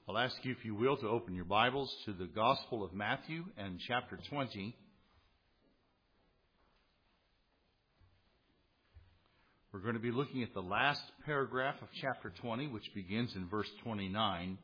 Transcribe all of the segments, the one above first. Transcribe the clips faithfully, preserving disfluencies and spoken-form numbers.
I'll ask you, if you will, to open your Bibles to the Gospel of Matthew and chapter twenty. We're going to be looking at the last paragraph of chapter twenty, which begins in verse twenty-nine.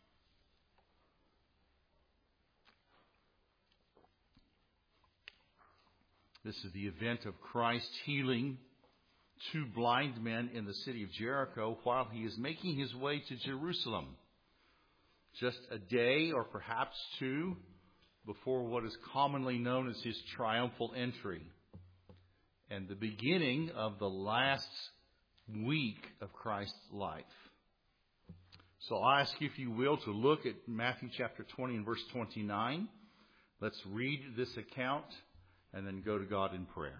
This is the event of Christ healing two blind men in the city of Jericho while he is making his way to Jerusalem. Just a day or perhaps two before what is commonly known as his triumphal entry, and the beginning of the last week of Christ's life. So I'll ask you, if you will, to look at Matthew chapter twenty and verse twenty-nine. Let's read this account and then go to God in prayer.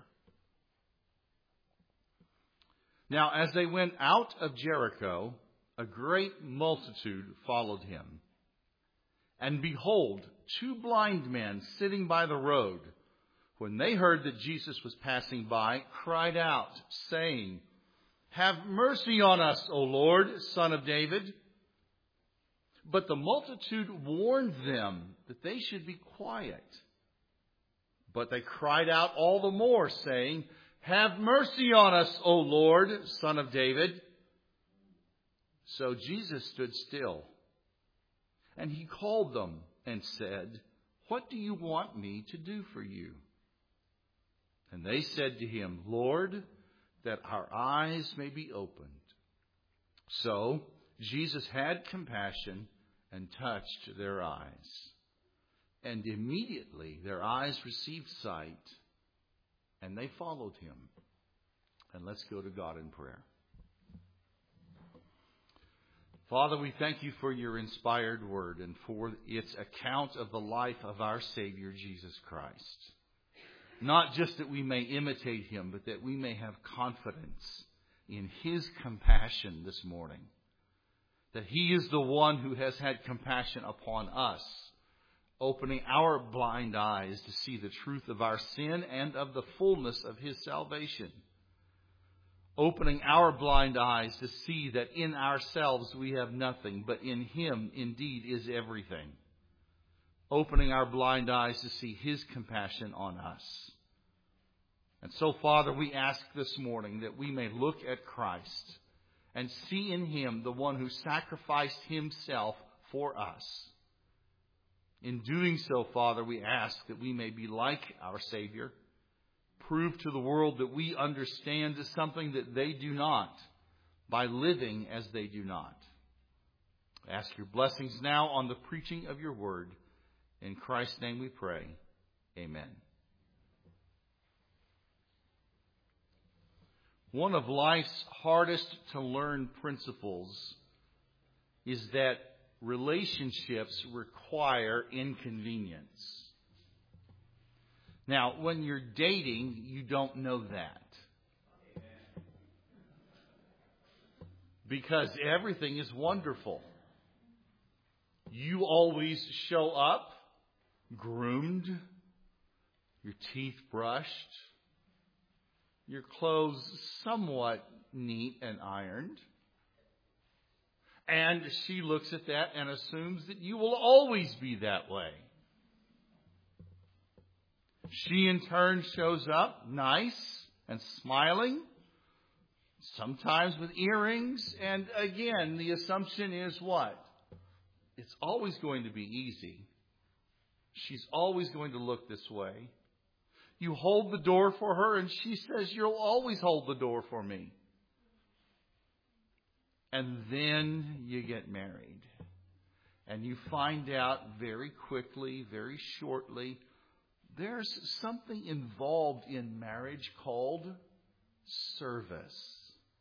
Now, as they went out of Jericho, a great multitude followed him. And behold, two blind men sitting by the road, when they heard that Jesus was passing by, cried out, saying, "Have mercy on us, O Lord, Son of David." But the multitude warned them that they should be quiet. But they cried out all the more, saying, "Have mercy on us, O Lord, Son of David." So Jesus stood still, and he called them and said, "What do you want me to do for you?" And they said to him, "Lord, that our eyes may be opened." So Jesus had compassion and touched their eyes. And immediately their eyes received sight, and they followed him. And let's go to God in prayer. Father, we thank you for your inspired word and for its account of the life of our Savior, Jesus Christ. Not just that we may imitate him, but that we may have confidence in his compassion this morning. That he is the one who has had compassion upon us, opening our blind eyes to see the truth of our sin and of the fullness of his salvation. Opening our blind eyes to see that in ourselves we have nothing, but in him indeed is everything. Opening our blind eyes to see his compassion on us. And so, Father, we ask this morning that we may look at Christ and see in him the one who sacrificed himself for us. In doing so, Father, we ask that we may be like our Savior, prove to the world that we understand something that they do not by living as they do not. I ask your blessings now on the preaching of your word. In Christ's name we pray. Amen. One of life's hardest to learn principles is that relationships require inconvenience. Now, when you're dating, you don't know that. Because everything is wonderful. You always show up groomed, your teeth brushed, your clothes somewhat neat and ironed. And she looks at that and assumes that you will always be that way. She in turn shows up nice and smiling, sometimes with earrings. And again, the assumption is what? It's always going to be easy. She's always going to look this way. You hold the door for her and she says, "You'll always hold the door for me." And then you get married. And you find out very quickly, very shortly, there's something involved in marriage called service.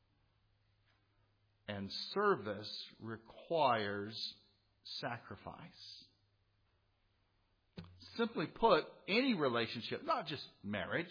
And service requires sacrifice. Simply put, any relationship, not just marriage,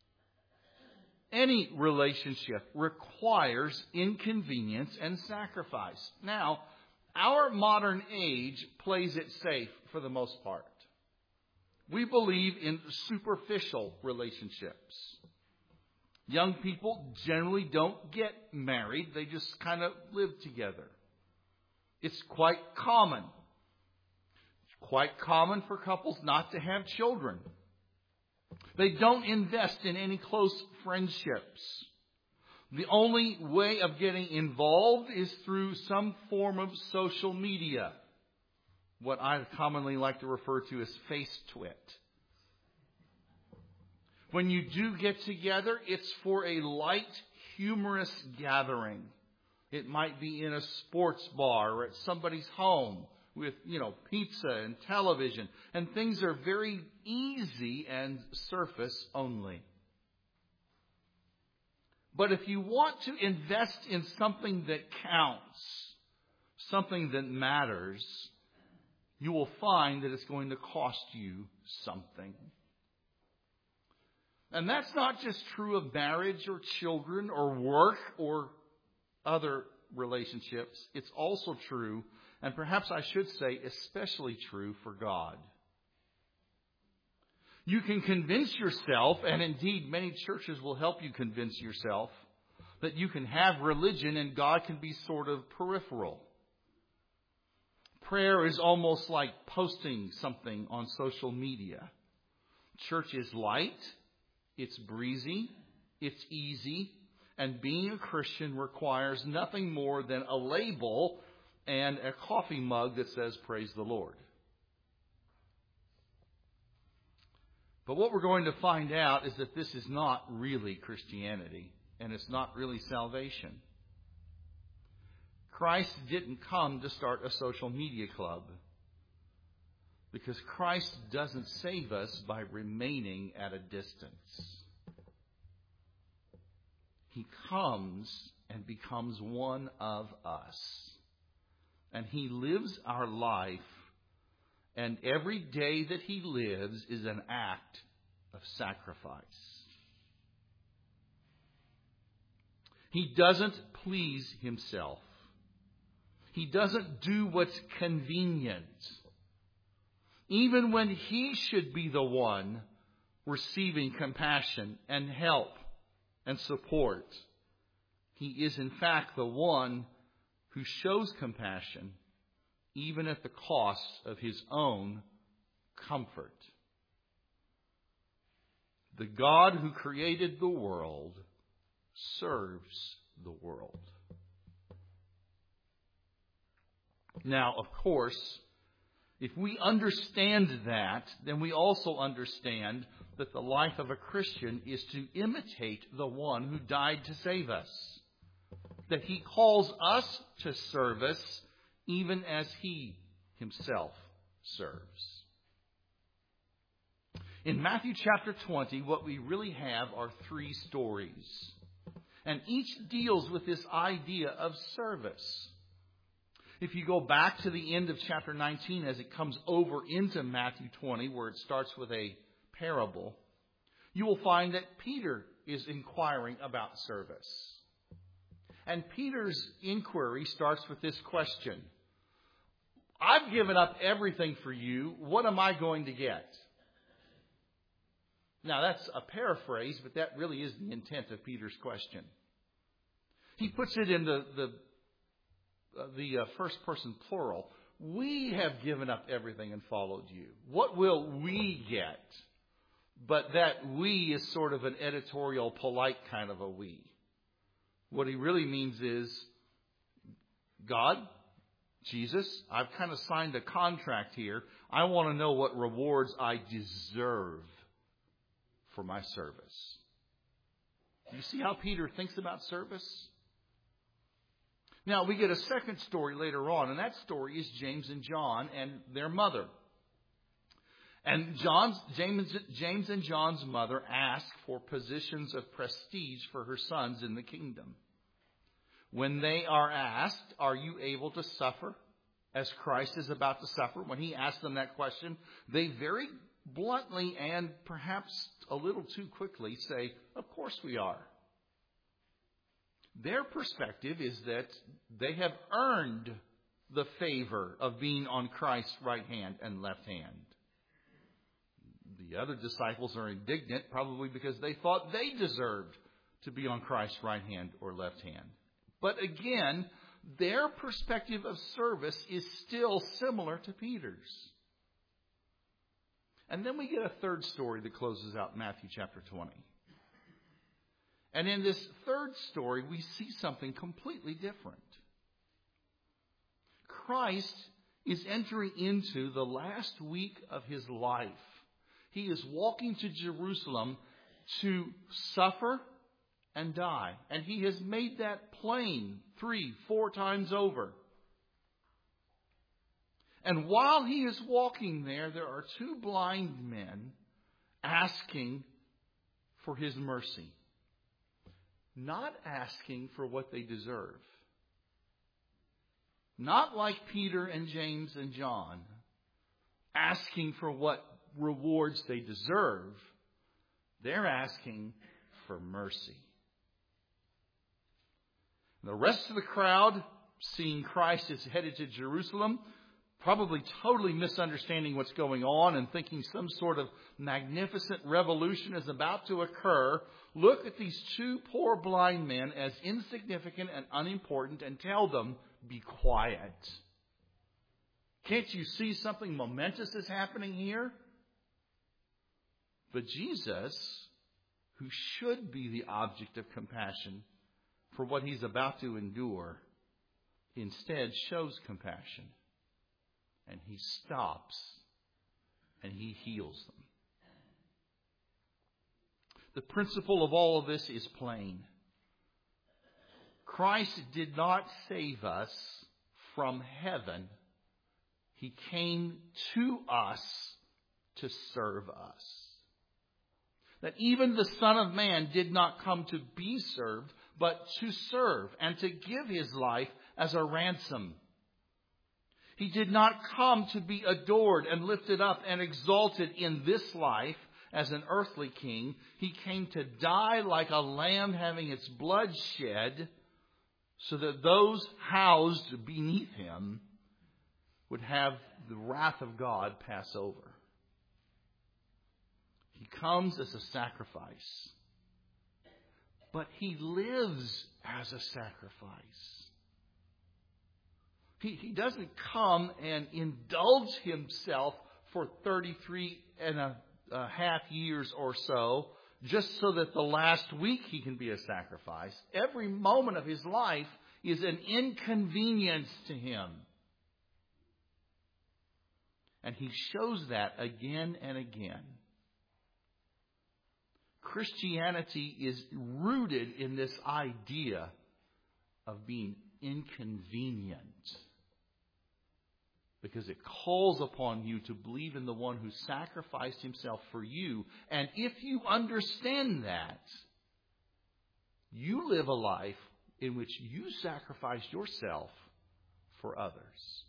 any relationship requires inconvenience and sacrifice. Now, our modern age plays it safe for the most part. We believe in superficial relationships. Young people generally don't get married. They just kind of live together. It's quite common. It's quite common for couples not to have children. They don't invest in any close friendships. The only way of getting involved is through some form of social media. What I commonly like to refer to as FaceTwit. When you do get together, it's for a light, humorous gathering. It might be in a sports bar or at somebody's home with, you know, pizza and television. And things are very easy and surface only. But if you want to invest in something that counts, something that matters, you will find that it's going to cost you something. And that's not just true of marriage or children or work or other relationships. It's also true, and perhaps I should say especially true for God. You can convince yourself, and indeed many churches will help you convince yourself, that you can have religion and God can be sort of peripheral. Prayer is almost like posting something on social media. Church is light, it's breezy, it's easy, and being a Christian requires nothing more than a label and a coffee mug that says, "Praise the Lord." But what we're going to find out is that this is not really Christianity, and it's not really salvation. Christ didn't come to start a social media club, because Christ doesn't save us by remaining at a distance. He comes and becomes one of us. And He lives our life. And every day that He lives is an act of sacrifice. He doesn't please Himself. He doesn't do what's convenient. Even when He should be the one receiving compassion and help and support, He is in fact the one who shows compassion even at the cost of His own comfort. The God who created the world serves the world. Now, of course, if we understand that, then we also understand that the life of a Christian is to imitate the one who died to save us. That He calls us to service even as He Himself serves. In Matthew chapter twenty, what we really have are three stories. And each deals with this idea of service. If you go back to the end of chapter nineteen, as it comes over into Matthew twenty, where it starts with a parable, you will find that Peter is inquiring about service. And Peter's inquiry starts with this question: I've given up everything for you. What am I going to get? Now, that's a paraphrase, but that really is the intent of Peter's question. He puts it in the, the, uh, the uh, first person plural. We have given up everything and followed you. What will we get? But that we is sort of an editorial, polite kind of a we. What he really means is, God, Jesus, I've kind of signed a contract here. I want to know what rewards I deserve for my service. You see how Peter thinks about service? Now, we get a second story later on, and that story is James and John and their mother. And John's, James, James and John's mother ask for positions of prestige for her sons in the kingdom. When they are asked, are you able to suffer as Christ is about to suffer? When He asks them that question, they very bluntly and perhaps a little too quickly say, of course we are. Their perspective is that they have earned the favor of being on Christ's right hand and left hand. The other disciples are indignant, probably because they thought they deserved to be on Christ's right hand or left hand. But again, their perspective of service is still similar to Peter's. And then we get a third story that closes out Matthew chapter twenty. And in this third story, we see something completely different. Christ is entering into the last week of his life. He is walking to Jerusalem to suffer and die. And he has made that plain three, four times over. And while he is walking there, there are two blind men asking for his mercy. Not asking for what they deserve. Not like Peter and James and John, asking for what rewards they deserve. They're asking for mercy. The rest of the crowd, seeing Christ is headed to Jerusalem, probably totally misunderstanding what's going on and thinking some sort of magnificent revolution is about to occur, look at these two poor blind men as insignificant and unimportant and tell them, be quiet. Can't you see something momentous is happening here? But Jesus, who should be the object of compassion for what he's about to endure, instead shows compassion. And he stops and he heals them. The principle of all of this is plain. Christ did not save us from heaven. He came to us to serve us. That even the Son of Man did not come to be served, but to serve and to give his life as a ransom. He did not come to be adored and lifted up and exalted in this life as an earthly king. He came to die like a lamb having its blood shed so that those housed beneath him would have the wrath of God pass over. He comes as a sacrifice, but he lives as a sacrifice. He, he doesn't come and indulge himself for thirty-three and a, a half years or so, just so that the last week he can be a sacrifice. Every moment of his life is an inconvenience to him. And he shows that again and again. Christianity is rooted in this idea of being inconvenient. Because it calls upon you to believe in the one who sacrificed himself for you. And if you understand that, you live a life in which you sacrifice yourself for others.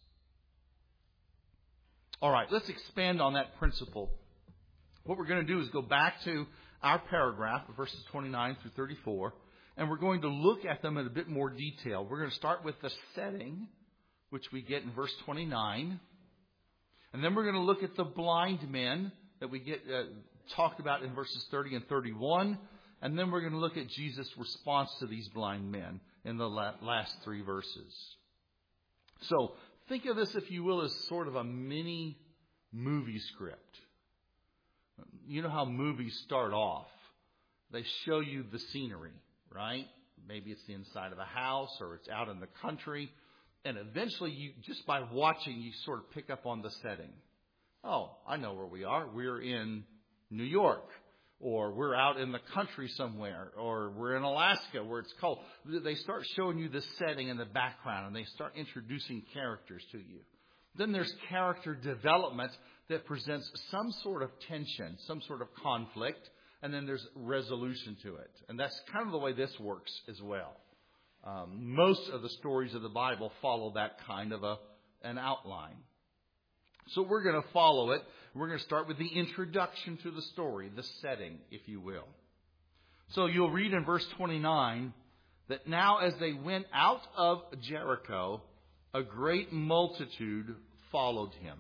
All right, let's expand on that principle. What we're going to do is go back to our paragraph, verses twenty-nine through thirty-four, and we're going to look at them in a bit more detail. We're going to start with the setting, which we get in verse twenty-nine. And then we're going to look at the blind men that we get uh, talked about in verses thirty and thirty-one. And then we're going to look at Jesus' response to these blind men in the la- last three verses. So think of this, if you will, as sort of a mini movie script. You know how movies start off. They show you the scenery, right? Maybe it's the inside of a house or it's out in the country. And eventually, you just by watching, you sort of pick up on the setting. Oh, I know where we are. We're in New York. Or we're out in the country somewhere. Or we're in Alaska where it's cold. They start showing you the setting and the background. And they start introducing characters to you. Then there's character development that presents some sort of tension, some sort of conflict. And then there's resolution to it. And that's kind of the way this works as well. Um, most of the stories of the Bible follow that kind of a an outline. So we're going to follow it. We're going to start with the introduction to the story, the setting, if you will. So you'll read in verse twenty-nine that now as they went out of Jericho, a great multitude followed him.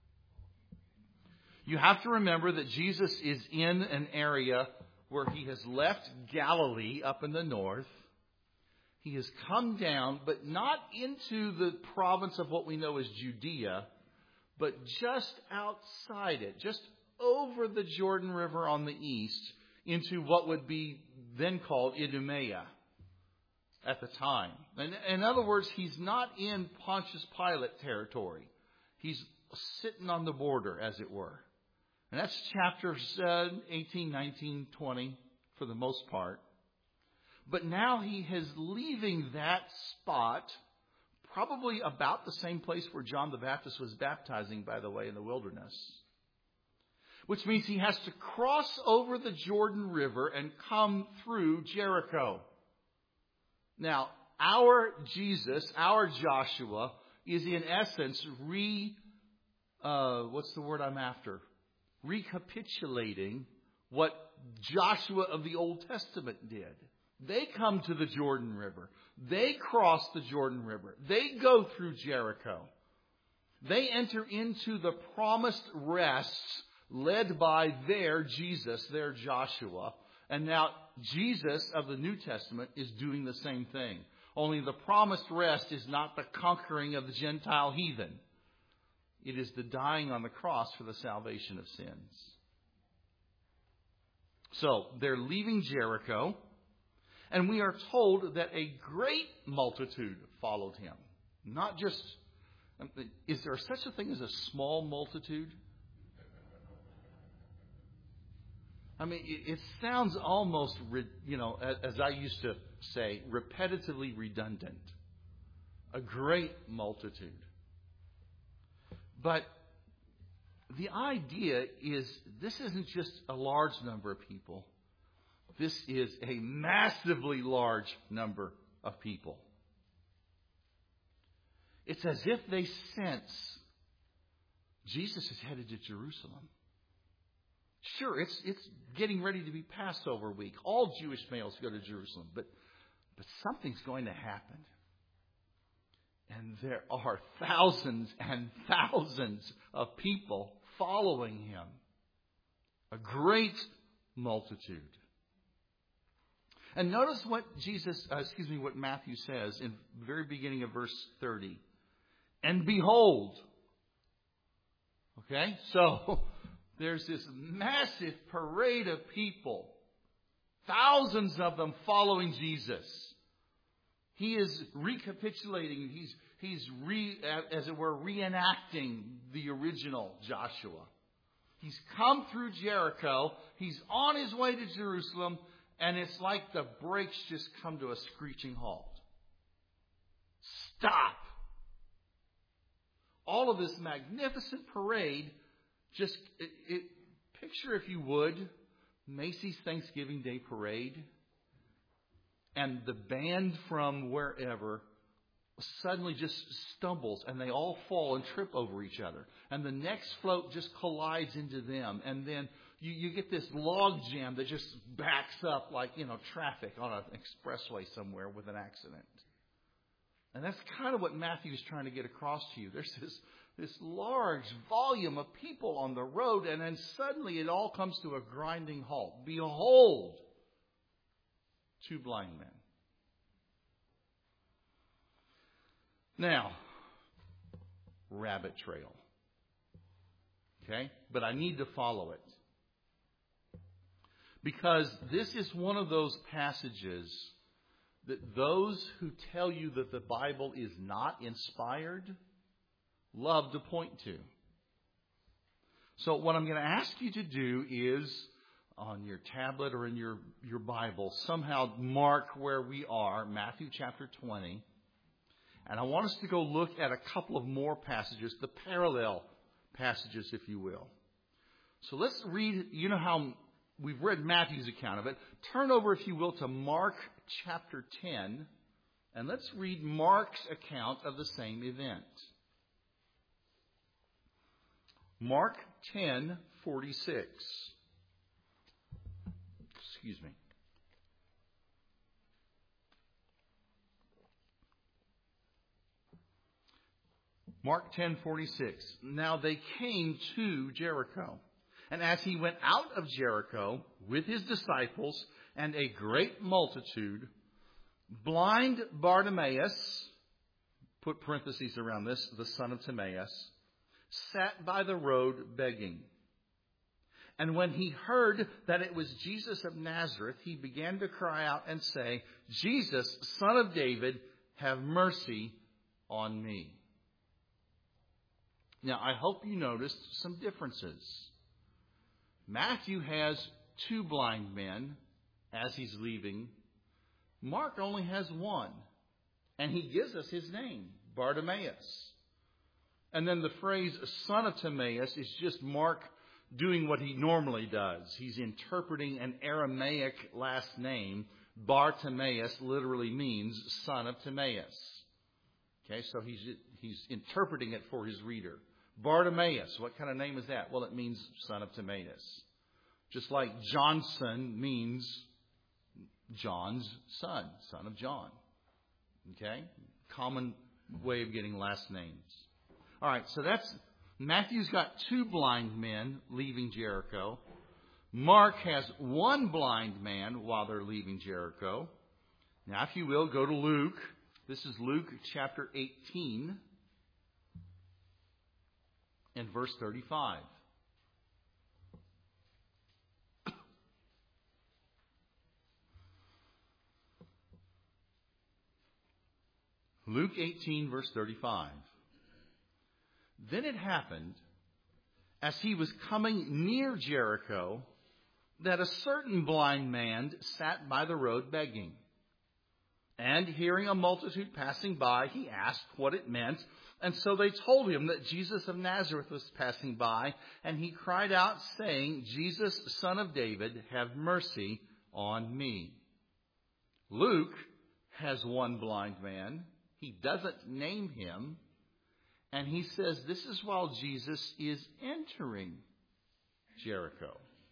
You have to remember that Jesus is in an area where he has left Galilee up in the north. He has come down, but not into the province of what we know as Judea, but just outside it, just over the Jordan River on the east, into what would be then called Idumea at the time. In, in other words, he's not in Pontius Pilate territory. He's sitting on the border, as it were. And that's chapters uh, eighteen, nineteen, twenty for the most part. But now he is leaving that spot, probably about the same place where John the Baptist was baptizing, by the way, in the wilderness. Which means he has to cross over the Jordan River and come through Jericho. Now, our Jesus, our Joshua, is in essence re, uh, what's the word I'm after? Recapitulating what Joshua of the Old Testament did. They come to the Jordan River. They cross the Jordan River. They go through Jericho. They enter into the promised rests led by their Jesus, their Joshua. And now Jesus of the New Testament is doing the same thing. Only the promised rest is not the conquering of the Gentile heathen. It is the dying on the cross for the salvation of sins. So they're leaving Jericho. And we are told that a great multitude followed him. Not just, is there such a thing as a small multitude? I mean, it, it sounds almost, you know, as I used to say, repetitively redundant. A great multitude. But the idea is this isn't just a large number of people. This is a massively large number of people. It's as if they sense Jesus is headed to Jerusalem. Sure, it's it's getting ready to be Passover week. All Jewish males go to Jerusalem, but but something's going to happen. And there are thousands and thousands of people following him. A great multitude. And notice what Jesus, uh, excuse me, what Matthew says in the very beginning of verse thirty. And behold. Okay, so there's this massive parade of people. Thousands of them following Jesus. He is recapitulating, he's, he's re, as it were, reenacting the original Joshua. He's come through Jericho. He's on his way to Jerusalem. And it's like the brakes just come to a screeching halt. Stop. All of this magnificent parade, just it, it, picture, if you would, Macy's Thanksgiving Day Parade. And the band from wherever suddenly just stumbles and they all fall and trip over each other. And the next float just collides into them. And then You, you get this log jam that just backs up like, you know, traffic on an expressway somewhere with an accident. And that's kind of what Matthew's trying to get across to you. There's this, this large volume of people on the road, and then suddenly it all comes to a grinding halt. Behold, two blind men. Now, rabbit trail. Okay? But I need to follow it. Because this is one of those passages that those who tell you that the Bible is not inspired love to point to. So what I'm going to ask you to do is, on your tablet or in your, your Bible, somehow mark where we are, Matthew chapter twenty. And I want us to go look at a couple of more passages, the parallel passages, if you will. So let's read, you know how we've read Matthew's account of it. Turn over, if you will, to Mark chapter ten, and let's read Mark's account of the same event. Mark ten forty-six. Excuse me. Mark ten forty-six. Now they came to Jericho. And as he went out of Jericho with his disciples and a great multitude, Blind Bartimaeus, put parentheses around this, the son of Timaeus, sat by the road begging. And when he heard that it was Jesus of Nazareth, he began to cry out and say, Jesus, Son of David, have mercy on me. Now, I hope you noticed some differences. Matthew has two blind men as he's leaving. Mark only has one. And he gives us his name, Bartimaeus. And then the phrase, son of Timaeus, is just Mark doing what he normally does. He's interpreting an Aramaic last name. Bartimaeus literally means son of Timaeus. Okay, so he's he's interpreting it for his reader. Bartimaeus, what kind of name is that? Well, it means son of Timaeus. Just like Johnson means John's son, son of John. Okay, common way of getting last names. All right, so that's Matthew's got two blind men leaving Jericho. Mark has one blind man while they're leaving Jericho. Now, if you will, go to Luke. This is Luke chapter eighteen and verse thirty-five. Luke eighteen, verse thirty-five. Then it happened, as he was coming near Jericho, that a certain blind man sat by the road begging. And hearing a multitude passing by, he asked what it meant. And so they told him that Jesus of Nazareth was passing by. And he cried out, saying, Jesus, Son of David, have mercy on me. Luke has one blind man. He doesn't name him. And he says this is while Jesus is entering Jericho.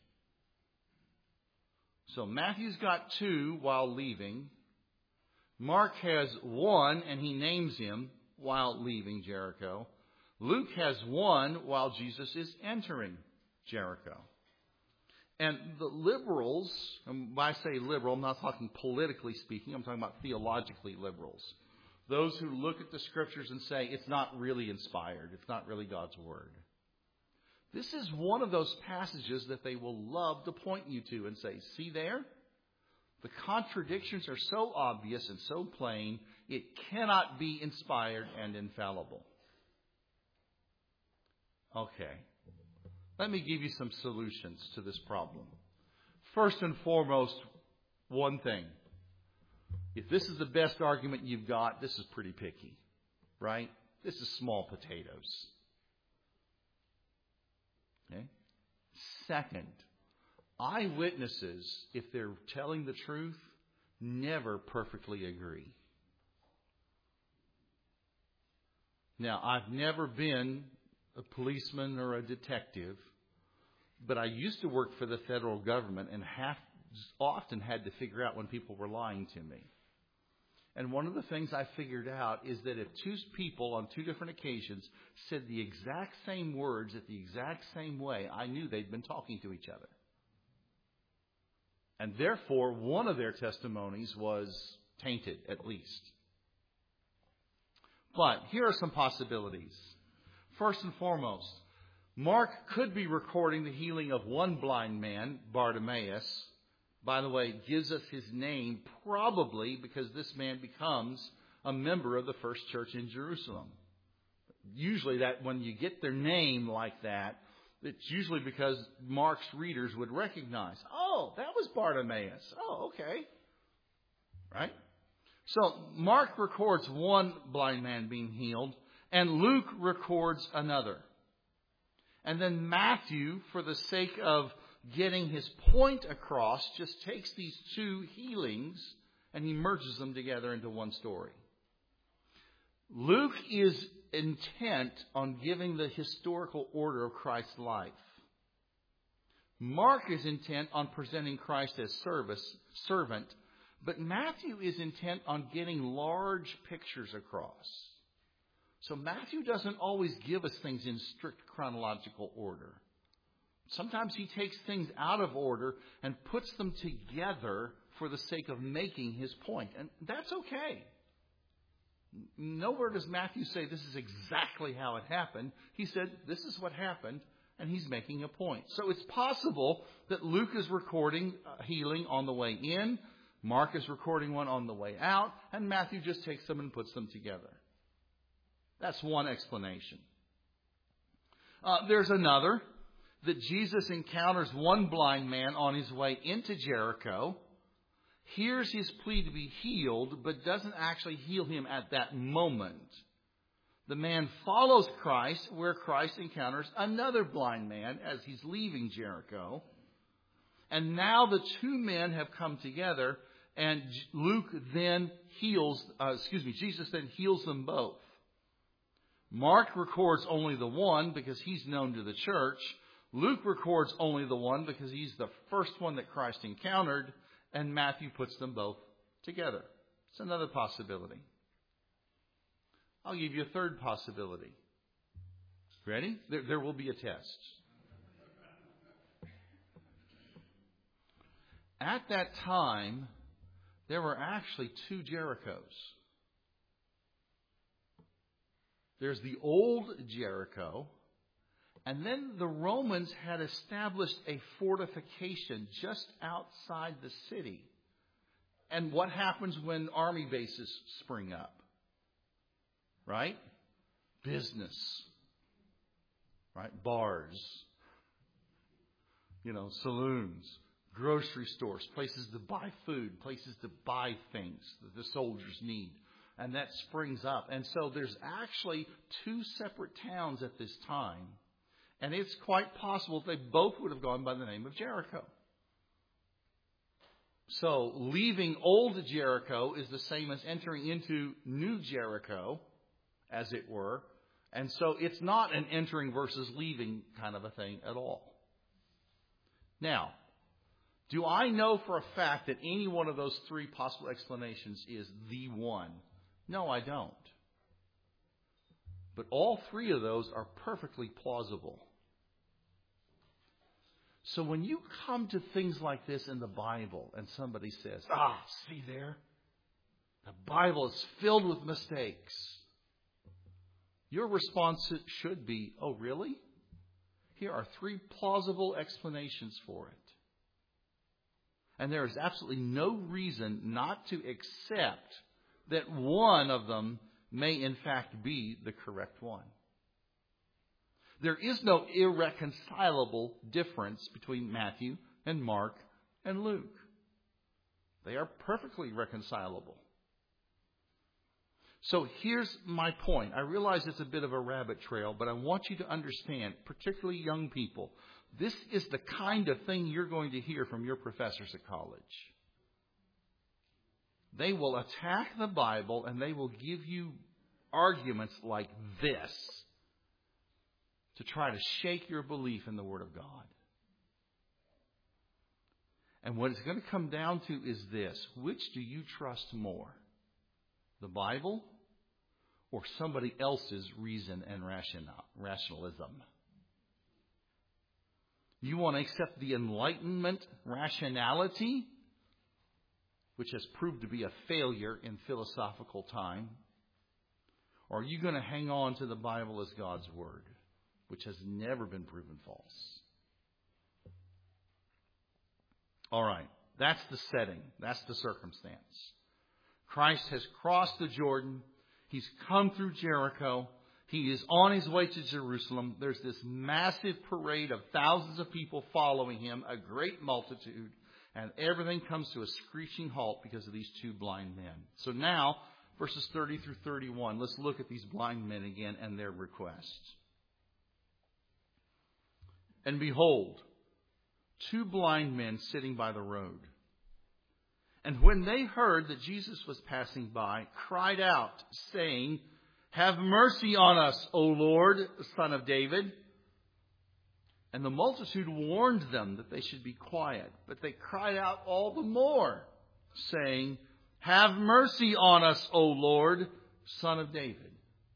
So Matthew's got two while leaving. Mark has one, and he names him while leaving Jericho. Luke has one while Jesus is entering Jericho. And the liberals, and when I say liberal, I'm not talking politically speaking, I'm talking about theologically liberals. Those who look at the Scriptures and say it's not really inspired, it's not really God's Word. This is one of those passages that they will love to point you to and say, see there? The contradictions are so obvious and so plain, it cannot be inspired and infallible. Okay. Let me give you some solutions to this problem. First and foremost, one thing. If this is the best argument you've got, this is pretty picky, right? This is small potatoes. Okay? Second, eyewitnesses, if they're telling the truth, never perfectly agree. Now, I've never been a policeman or a detective, but I used to work for the federal government and have often had to figure out when people were lying to me. And one of the things I figured out is that if two people on two different occasions said the exact same words at the exact same way, I knew they'd been talking to each other. And therefore, one of their testimonies was tainted, at least. But here are some possibilities. First and foremost, Mark could be recording the healing of one blind man, Bartimaeus. By the way, gives us his name probably because this man becomes a member of the first church in Jerusalem. Usually that when you get their name like that, it's usually because Mark's readers would recognize, oh, that was Bartimaeus. Oh, okay. Right? So Mark records one blind man being healed, and Luke records another. And then Matthew, for the sake of getting his point across, just takes these two healings and he merges them together into one story. Luke is intent on giving the historical order of Christ's life. Mark is intent on presenting Christ as service, servant, but Matthew is intent on getting large pictures across. So Matthew doesn't always give us things in strict chronological order. Sometimes he takes things out of order and puts them together for the sake of making his point. And that's okay. Nowhere does Matthew say this is exactly how it happened. He said this is what happened, and he's making a point. So it's possible that Luke is recording healing on the way in, Mark is recording one on the way out, and Matthew just takes them and puts them together. That's one explanation. Uh, there's another, that Jesus encounters one blind man on his way into Jericho, hears his plea to be healed, but doesn't actually heal him at that moment. The man follows Christ, where Christ encounters another blind man as he's leaving Jericho. And now the two men have come together, and Luke then heals, uh, excuse me, Jesus then heals them both. Mark records only the one because he's known to the church. Luke records only the one because he's the first one that Christ encountered. And Matthew puts them both together. It's another possibility. I'll give you a third possibility. Ready? There, there will be a test. At that time, there were actually two Jerichos. There's the old Jericho, and then the Romans had established a fortification just outside the city. And what happens when army bases spring up? Right? Business. Right? Bars. You know, saloons. Grocery stores. Places to buy food. Places to buy things that the soldiers need. And that springs up. And so there's actually two separate towns at this time. And it's quite possible they both would have gone by the name of Jericho. So leaving old Jericho is the same as entering into new Jericho, as it were. And so it's not an entering versus leaving kind of a thing at all. Now, do I know for a fact that any one of those three possible explanations is the one? No, I don't. But all three of those are perfectly plausible. So when you come to things like this in the Bible and somebody says, ah, see there? The Bible is filled with mistakes. Your response should be, oh, really? Here are three plausible explanations for it. And there is absolutely no reason not to accept that one of them may in fact be the correct one. There is no irreconcilable difference between Matthew and Mark and Luke. They are perfectly reconcilable. So here's my point. I realize it's a bit of a rabbit trail, but I want you to understand, particularly young people, this is the kind of thing you're going to hear from your professors at college. They will attack the Bible and they will give you arguments like this to try to shake your belief in the Word of God. And what it's going to come down to is this. Which do you trust more? The Bible or somebody else's reason and rationalism? You want to accept the Enlightenment rationality, which has proved to be a failure in philosophical time? Or are you going to hang on to the Bible as God's Word, which has never been proven false? All right, that's the setting. That's the circumstance. Christ has crossed the Jordan. He's come through Jericho. He is on his way to Jerusalem. There's this massive parade of thousands of people following him, a great multitude, and everything comes to a screeching halt because of these two blind men. So now, verses thirty through thirty-one, let's look at these blind men again and their requests. And behold, two blind men sitting by the road. And when they heard that Jesus was passing by, cried out, saying, "Have mercy on us, O Lord, Son of David." And the multitude warned them that they should be quiet. But they cried out all the more, saying, "Have mercy on us, O Lord, Son of David."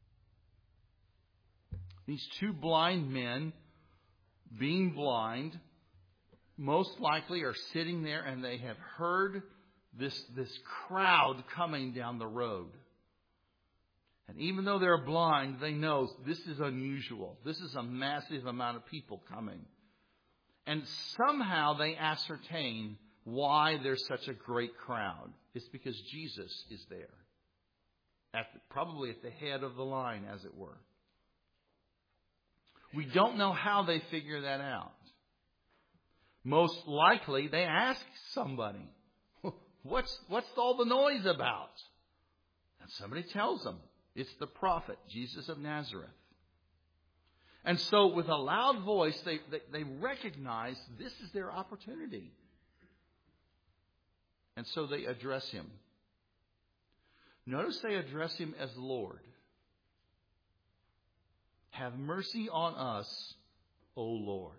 These two blind men, being blind, most likely are sitting there and they have heard this, this crowd coming down the road. And even though they're blind, they know this is unusual. This is a massive amount of people coming. And somehow they ascertain why there's such a great crowd. It's because Jesus is there. At the, probably at the head of the line, as it were. We don't know how they figure that out. Most likely they ask somebody, what's, what's all the noise about? And somebody tells them, it's the prophet, Jesus of Nazareth. And so with a loud voice, they, they, they recognize this is their opportunity. And so they address him. Notice they address him as Lord. Have mercy on us, O Lord.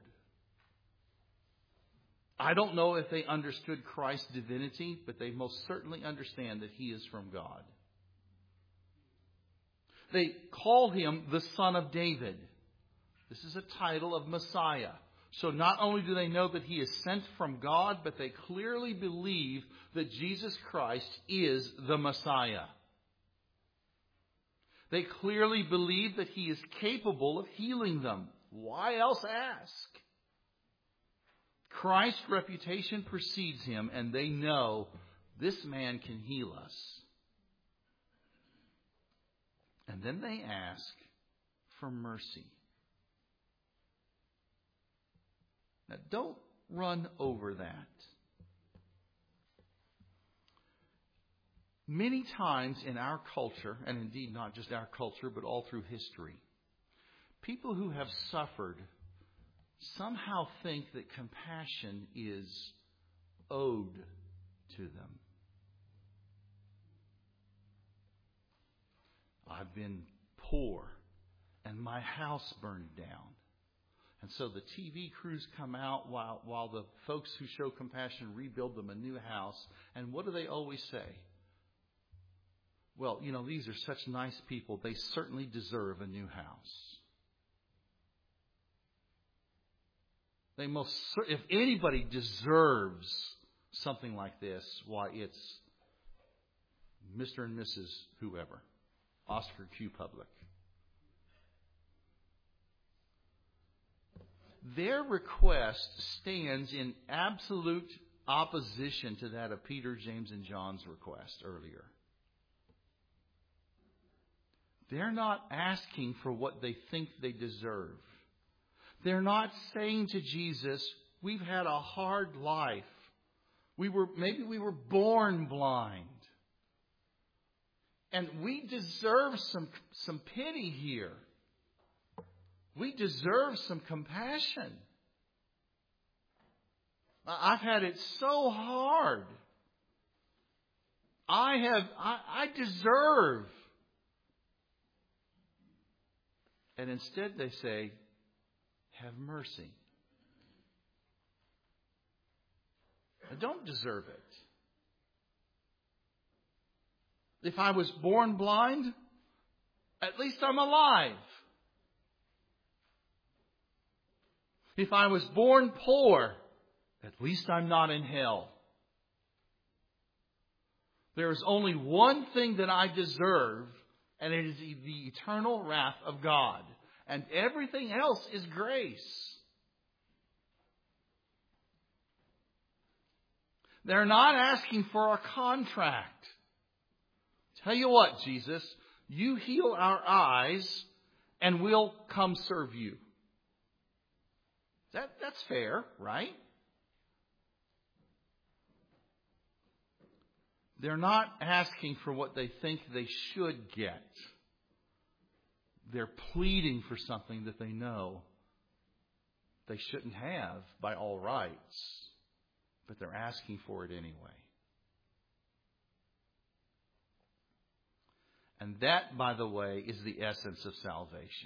I don't know if they understood Christ's divinity, but they most certainly understand that he is from God. They call him the Son of David. This is a title of Messiah. So not only do they know that he is sent from God, but they clearly believe that Jesus Christ is the Messiah. They clearly believe that he is capable of healing them. Why else ask? Christ's reputation precedes him, and they know this man can heal us. And then they ask for mercy. Now, don't run over that. Many times in our culture, and indeed not just our culture, but all through history, people who have suffered somehow think that compassion is owed to them. I've been poor and my house burned down. And so the T V crews come out while, while the folks who show compassion rebuild them a new house. And what do they always say? Well, you know, these are such nice people. They certainly deserve a new house. They most, if anybody deserves something like this, why, it's Mister and Missus whoever. Oscar Q. Public. Their request stands in absolute opposition to that of Peter, James, and John's request earlier. They're not asking for what they think they deserve. They're not saying to Jesus, we've had a hard life. We were, maybe we were born blind. And we deserve some, some pity here. We deserve some compassion. I've had it so hard. I have, I, I deserve. And instead they say, have mercy. I don't deserve it. If I was born blind, at least I'm alive. If I was born poor, at least I'm not in hell. There is only one thing that I deserve, and it is the eternal wrath of God. And everything else is grace. They're not asking for a contract. Tell you what, Jesus, you heal our eyes and we'll come serve you. That, that's fair, right? They're not asking for what they think they should get. They're pleading for something that they know they shouldn't have by all rights, but they're asking for it anyway. And that, by the way, is the essence of salvation.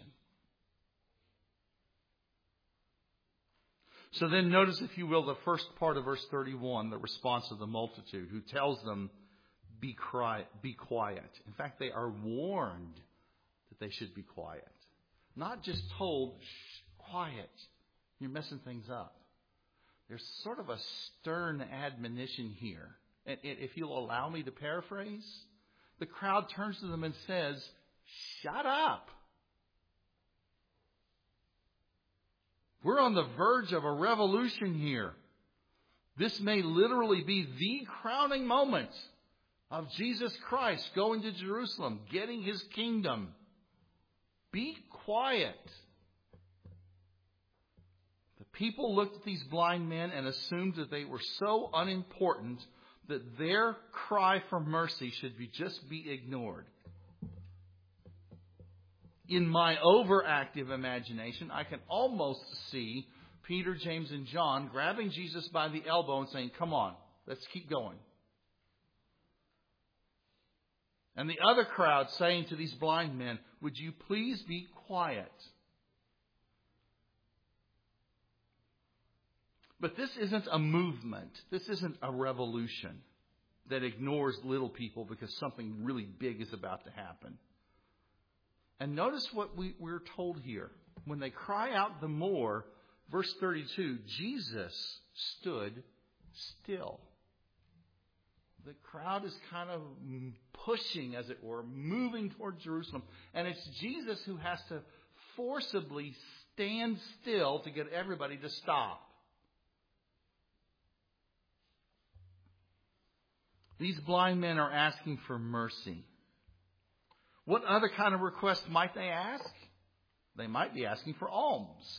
So then notice, if you will, the first part of verse thirty-one, the response of the multitude, who tells them, be quiet, be quiet. In fact, they are warned that they should be quiet. Not just told, shh, quiet, you're messing things up. There's sort of a stern admonition here. And if you'll allow me to paraphrase, the crowd turns to them and says, "Shut up. We're on the verge of a revolution here. This may literally be the crowning moment of Jesus Christ going to Jerusalem, getting his kingdom. Be quiet." The people looked at these blind men and assumed that they were so unimportant that their cry for mercy should be just be ignored. In my overactive imagination, I can almost see Peter, James, and John grabbing Jesus by the elbow and saying, "Come on, let's keep going." And the other crowd saying to these blind men, "Would you please be quiet?" But this isn't a movement. This isn't a revolution that ignores little people because something really big is about to happen. And notice what we, we're told here. When they cry out the more, verse thirty-two, Jesus stood still. The crowd is kind of pushing, as it were, moving toward Jerusalem. And it's Jesus who has to forcibly stand still to get everybody to stop. These blind men are asking for mercy. What other kind of request might they ask? They might be asking for alms.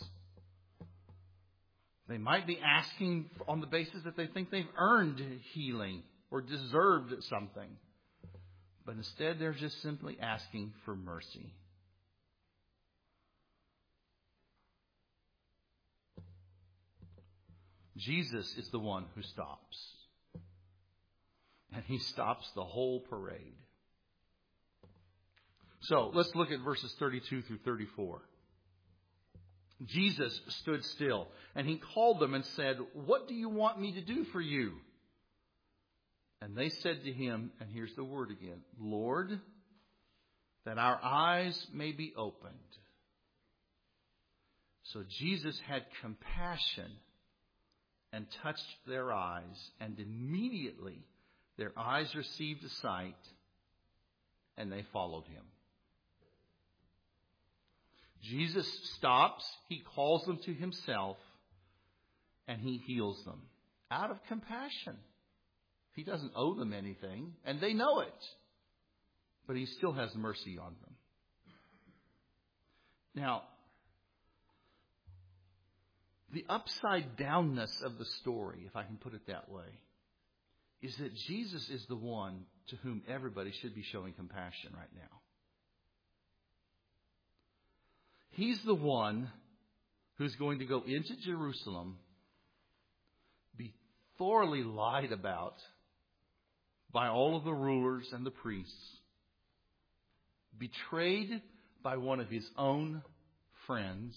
They might be asking on the basis that they think they've earned healing or deserved something. But instead, they're just simply asking for mercy. Jesus is the one who stops. And he stops the whole parade. So let's look at verses thirty-two through thirty-four. Jesus stood still, and he called them and said, "What do you want me to do for you?" And they said to him, and here's the word again, "Lord, that our eyes may be opened." So Jesus had compassion and touched their eyes, and immediately their eyes received a sight, and they followed him. Jesus stops, he calls them to himself, and he heals them out of compassion. He doesn't owe them anything, and they know it. But he still has mercy on them. Now, the upside downness of the story, if I can put it that way, is that Jesus is the one to whom everybody should be showing compassion right now. He's the one who's going to go into Jerusalem, be thoroughly lied about by all of the rulers and the priests, betrayed by one of his own friends,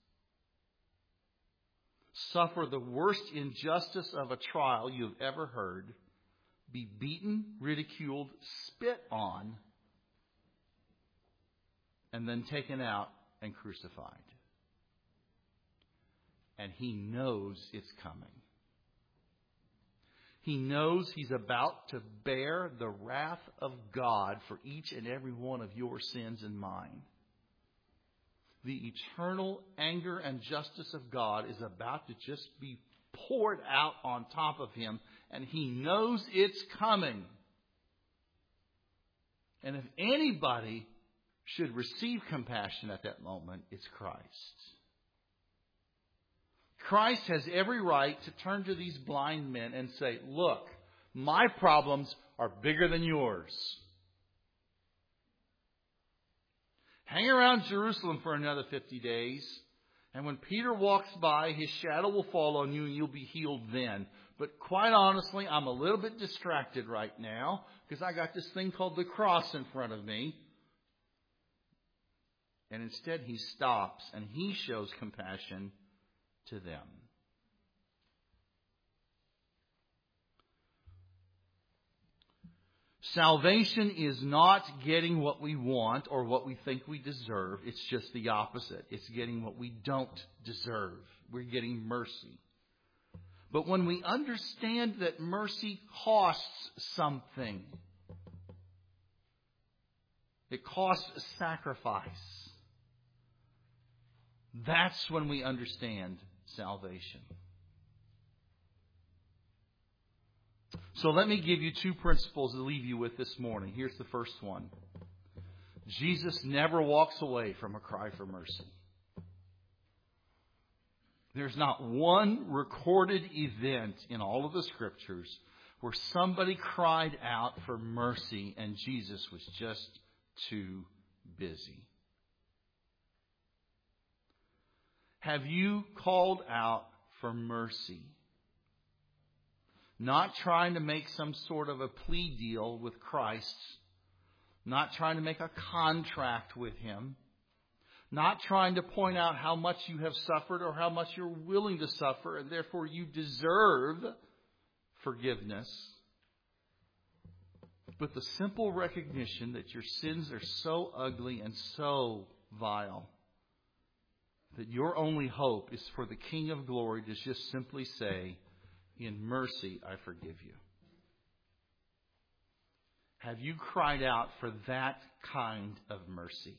suffer the worst injustice of a trial you've ever heard, be beaten, ridiculed, spit on, and then taken out and crucified. And he knows it's coming. He knows he's about to bear the wrath of God for each and every one of your sins and mine. The eternal anger and justice of God is about to just be poured out on top of him, and he knows it's coming. And if anybody should receive compassion at that moment, it's Christ. Christ has every right to turn to these blind men and say, "Look, my problems are bigger than yours. Hang around Jerusalem for another fifty days, and when Peter walks by, his shadow will fall on you and you'll be healed then. But quite honestly, I'm a little bit distracted right now because I got this thing called the cross in front of me." And instead he stops and he shows compassion to them. Salvation is not getting what we want or what we think we deserve. It's just the opposite. It's getting what we don't deserve. We're getting mercy. But when we understand that mercy costs something, it costs a sacrifice, that's when we understand salvation. So let me give you two principles to leave you with this morning. Here's the first one. Jesus never walks away from a cry for mercy. There's not one recorded event in all of the Scriptures where somebody cried out for mercy and Jesus was just too busy. Have you called out for mercy? Not trying to make some sort of a plea deal with Christ. Not trying to make a contract with Him. Not trying to point out how much you have suffered or how much you're willing to suffer and therefore you deserve forgiveness. But the simple recognition that your sins are so ugly and so vile that your only hope is for the King of Glory to just simply say, in mercy I forgive you. Have you cried out for that kind of mercy?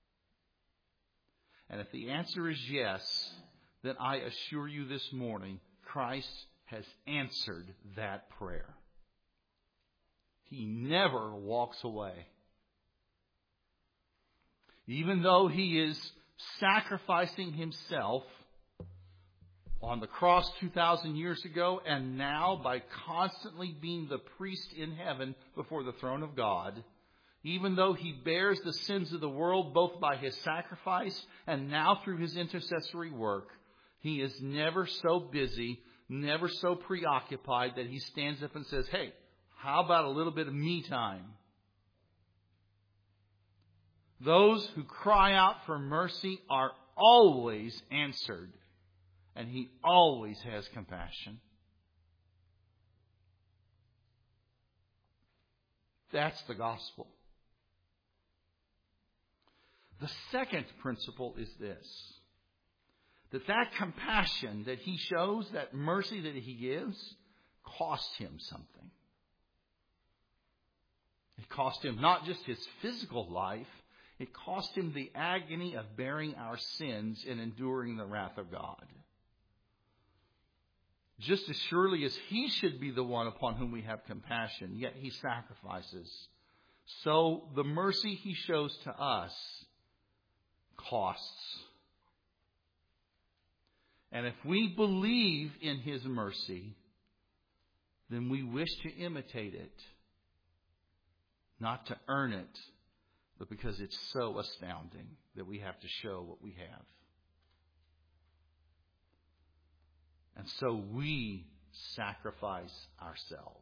And if the answer is yes, then I assure you this morning, Christ has answered that prayer. He never walks away. Even though He is sacrificing Himself on the cross two thousand years ago and now by constantly being the priest in heaven before the throne of God, even though He bears the sins of the world both by His sacrifice and now through His intercessory work, He is never so busy, never so preoccupied that He stands up and says, hey, how about a little bit of me time? Those who cry out for mercy are always answered, and He always has compassion. That's the gospel. The second principle is this, that that compassion that He shows, that mercy that He gives, cost Him something. It cost Him not just His physical life, it cost Him the agony of bearing our sins and enduring the wrath of God. Just as surely as He should be the one upon whom we have compassion, yet He sacrifices, so the mercy He shows to us costs. And if we believe in His mercy, then we wish to imitate it. Not to earn it, but because it's so astounding that we have to show what we have. And so we sacrifice ourselves.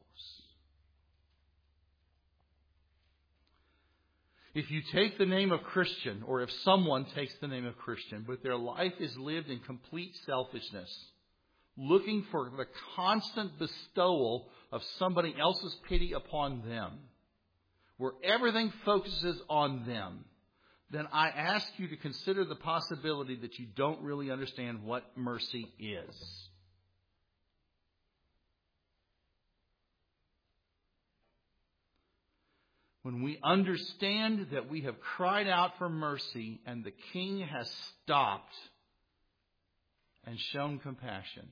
If you take the name of Christian, or if someone takes the name of Christian, but their life is lived in complete selfishness, looking for the constant bestowal of somebody else's pity upon them, where everything focuses on them, then I ask you to consider the possibility that you don't really understand what mercy is. When we understand that we have cried out for mercy and the King has stopped and shown compassion,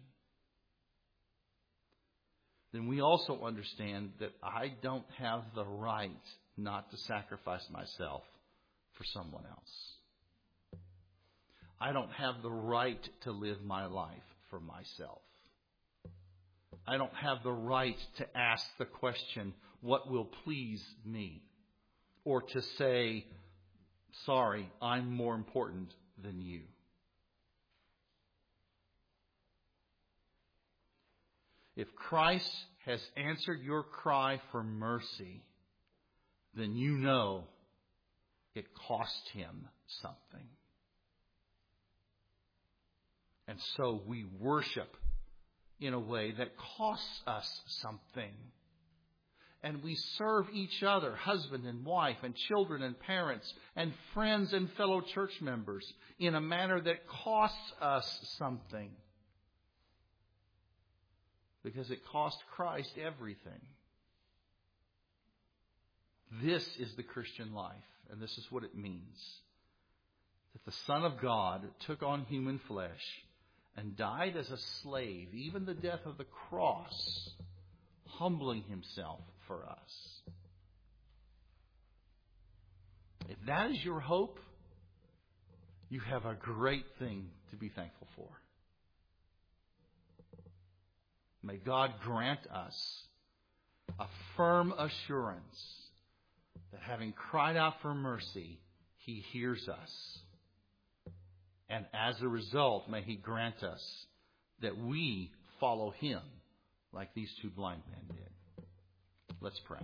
then we also understand that I don't have the right not to sacrifice myself for someone else. I don't have the right to live my life for myself. I don't have the right to ask the question, what will please me? Or to say, sorry, I'm more important than you. If Christ has answered your cry for mercy, then you know it cost Him something. And so we worship in a way that costs us something. And we serve each other, husband and wife, and children and parents, and friends and fellow church members, in a manner that costs us something. because it cost Christ everything. This is the Christian life, and this is what it means. That the Son of God took on human flesh and died as a slave, even the death of the cross, humbling himself for us. If that is your hope, you have a great thing to be thankful for. May God grant us a firm assurance that having cried out for mercy, He hears us. And as a result, may He grant us that we follow Him like these two blind men did. Let's pray.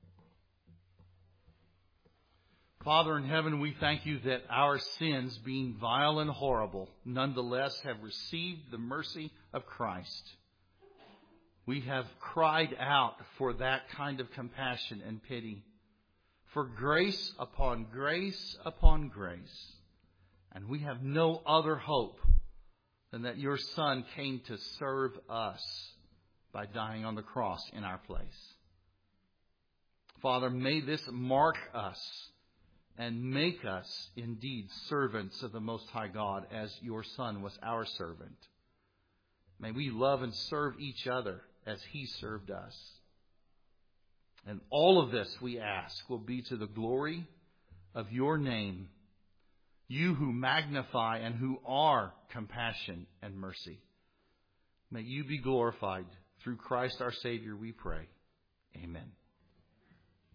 Father in heaven, we thank You that our sins, being vile and horrible, nonetheless have received the mercy of Christ. We have cried out for that kind of compassion and pity, for grace upon grace upon grace. And we have no other hope than that Your Son came to serve us by dying on the cross in our place. Father, may this mark us and make us indeed servants of the Most High God, as Your Son was our servant. May we love and serve each other as He served us. And all of this, we ask, will be to the glory of Your name, You who magnify and who are compassion and mercy. May You be glorified through Christ our Savior, we pray. Amen.